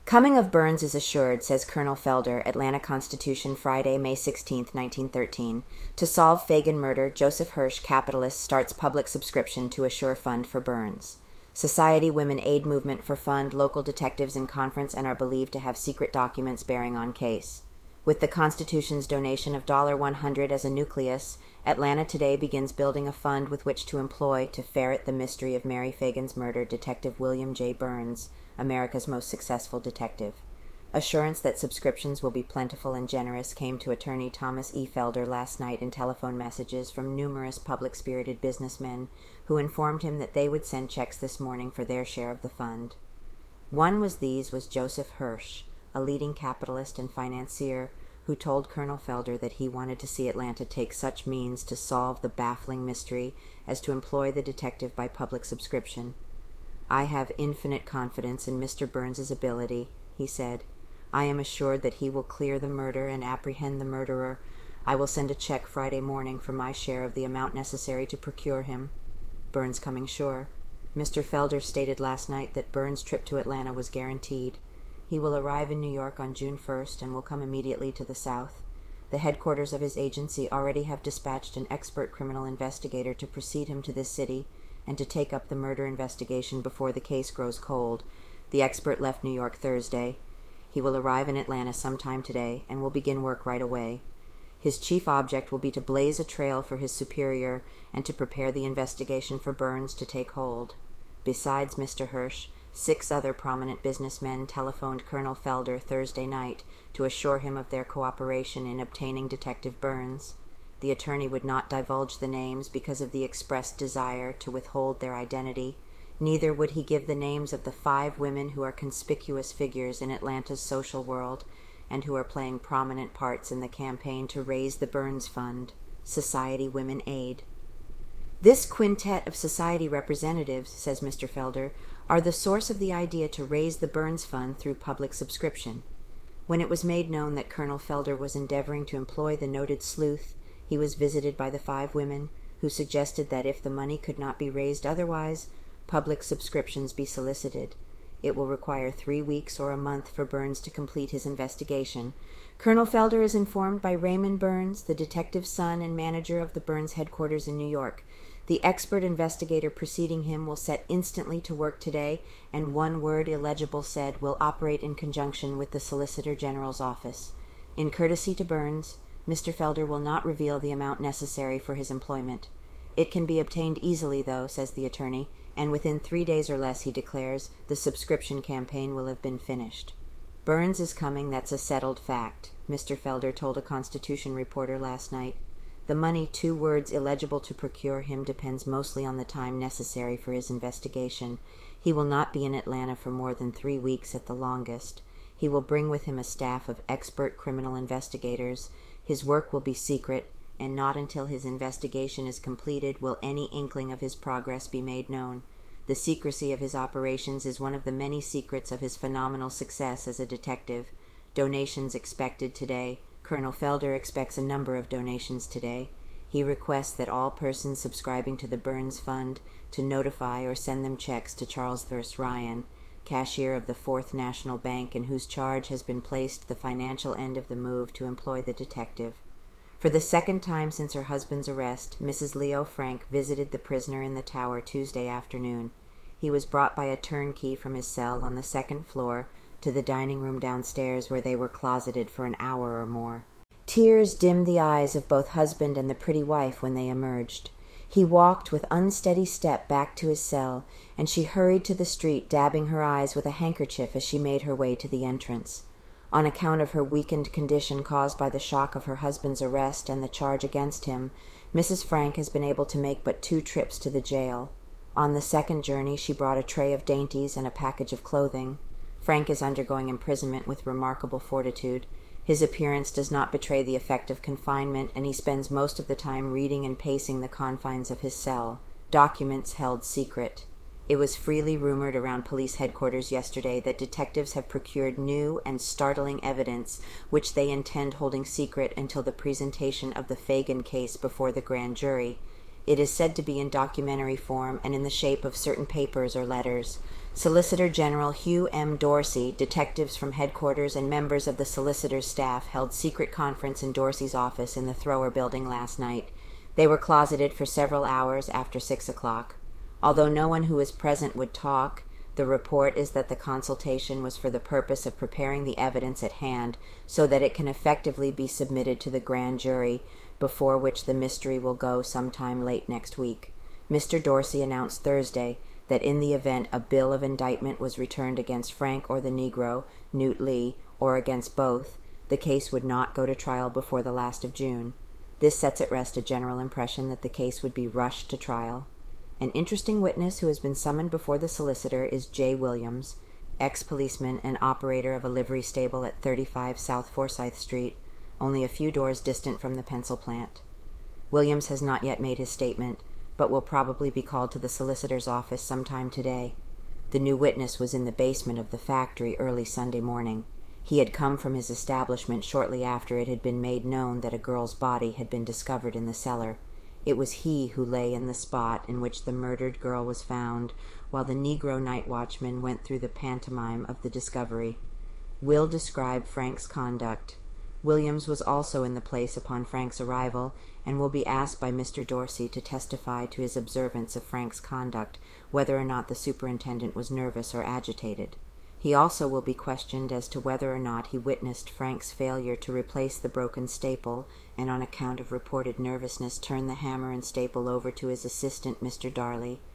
Coming of Burns is assured, says Colonel Felder, Atlanta-Constitution, Friday, May 16, 1913. To solve Fagan murder, Joseph Hirsch, capitalist, starts public subscription to assure fund for Burns. Society Women Aid Movement for fund local detectives in conference and are believed to have secret documents bearing on case. With the Constitution's donation of $100 as a nucleus, Atlanta today begins building a fund with which to employ to ferret the mystery of Mary Fagan's murder Detective William J. Burns, America's most successful detective. Assurance that subscriptions will be plentiful and generous came to attorney Thomas E. Felder last night in telephone messages from numerous public-spirited businessmen who informed him that they would send checks this morning for their share of the fund. One was Joseph Hirsch, a leading capitalist and financier who told Colonel Felder that he wanted to see Atlanta take such means to solve the baffling mystery as to employ the detective by public subscription. "I have infinite confidence in Mr. Burns's ability," he said. "I am assured that he will clear the murder and apprehend the murderer. I will send a check Friday morning for my share of the amount necessary to procure him. Burns coming sure." Mr. Felder stated last night that Burns' trip to Atlanta was guaranteed. He will arrive in New York on June 1st and will come immediately to the South. The headquarters of his agency already have dispatched an expert criminal investigator to precede him to this city and to take up the murder investigation before the case grows cold. The expert left New York Thursday. He will arrive in Atlanta sometime today and will begin work right away. His chief object will be to blaze a trail for his superior and to prepare the investigation for Burns to take hold. Besides Mr. Hirsch, 6 other prominent businessmen telephoned Colonel Felder Thursday night to assure him of their cooperation in obtaining Detective Burns. The attorney would not divulge the names because of the expressed desire to withhold their identity. Neither would he give the names of the 5 women who are conspicuous figures in Atlanta's social world and who are playing prominent parts in the campaign to raise the Burns Fund, Society Women Aid. "This quintet of society representatives," says Mr. Felder, "are the source of the idea to raise the Burns Fund through public subscription." When it was made known that Colonel Felder was endeavoring to employ the noted sleuth, he was visited by the 5 women, who suggested that if the money could not be raised otherwise, public subscriptions be solicited. It will require 3 weeks or a month for Burns to complete his investigation. Colonel Felder is informed by Raymond Burns, the detective's son and manager of the Burns headquarters in New York. The expert investigator preceding him will set instantly to work today, and one word illegible said will operate in conjunction with the Solicitor General's office. In courtesy to Burns, Mr. Felder will not reveal the amount necessary for his employment. It can be obtained easily, though, says the attorney, and within 3 days or less, he declares, the subscription campaign will have been finished. "Burns is coming, that's a settled fact," Mr. Felder told a Constitution reporter last night. "The money 2 words illegible to procure him depends mostly on the time necessary for his investigation. He will not be in Atlanta for more than 3 weeks at the longest. He will bring with him a staff of expert criminal investigators. His work will be secret, and not until his investigation is completed will any inkling of his progress be made known. The secrecy of his operations is one of the many secrets of his phenomenal success as a detective. Donations expected today. Colonel Felder expects a number of donations today. He requests that all persons subscribing to the Burns Fund to notify or send them checks to Charles Verse Ryan, cashier of the Fourth National Bank, in whose charge has been placed the financial end of the move to employ the detective." For the 2nd time since her husband's arrest, Mrs. Leo Frank visited the prisoner in the Tower Tuesday afternoon. He was brought by a turnkey from his cell on the 2nd floor to the dining room downstairs, where they were closeted for an hour or more. Tears dimmed the eyes of both husband and the pretty wife when they emerged. He walked with unsteady step back to his cell, and she hurried to the street, dabbing her eyes with a handkerchief as she made her way to the entrance. On account of her weakened condition caused by the shock of her husband's arrest and the charge against him, Mrs. Frank has been able to make but 2 trips to the jail. On the 2nd journey she brought a tray of dainties and a package of clothing. Frank is undergoing imprisonment with remarkable fortitude. His appearance does not betray the effect of confinement, and he spends most of the time reading and pacing the confines of his cell, documents held secret. It was freely rumored around police headquarters yesterday that detectives have procured new and startling evidence which they intend holding secret until the presentation of the Fagan case before the grand jury. It is said to be in documentary form and in the shape of certain papers or letters. Solicitor General Hugh M. Dorsey, detectives from headquarters, and members of the solicitor's staff held secret conference in Dorsey's office in the Thrower Building last night. They were closeted for several hours after 6 o'clock. Although no one who was present would talk, the report is that the consultation was for the purpose of preparing the evidence at hand so that it can effectively be submitted to the grand jury, before which the mystery will go sometime late next week. Mr. Dorsey announced Thursday that in the event a bill of indictment was returned against Frank or the Negro, Newt Lee, or against both, the case would not go to trial before the last of June. This sets at rest a general impression that the case would be rushed to trial. An interesting witness who has been summoned before the solicitor is J. Williams, ex-policeman and operator of a livery stable at 35 South Forsyth Street, only a few doors distant from the pencil plant. Williams has not yet made his statement, but will probably be called to the solicitor's office sometime today. The new witness was in the basement of the factory early Sunday morning. He had come from his establishment shortly after it had been made known that a girl's body had been discovered in the cellar. It was he who lay in the spot in which the murdered girl was found, while the Negro night watchman went through the pantomime of the discovery. Will described Frank's conduct. Williams was also in the place upon Frank's arrival, and will be asked by Mr. Dorsey to testify to his observance of Frank's conduct, whether or not the superintendent was nervous or agitated. He also will be questioned as to whether or not he witnessed Frank's failure to replace the broken staple, and on account of reported nervousness turned the hammer and staple over to his assistant, Mr. Darley,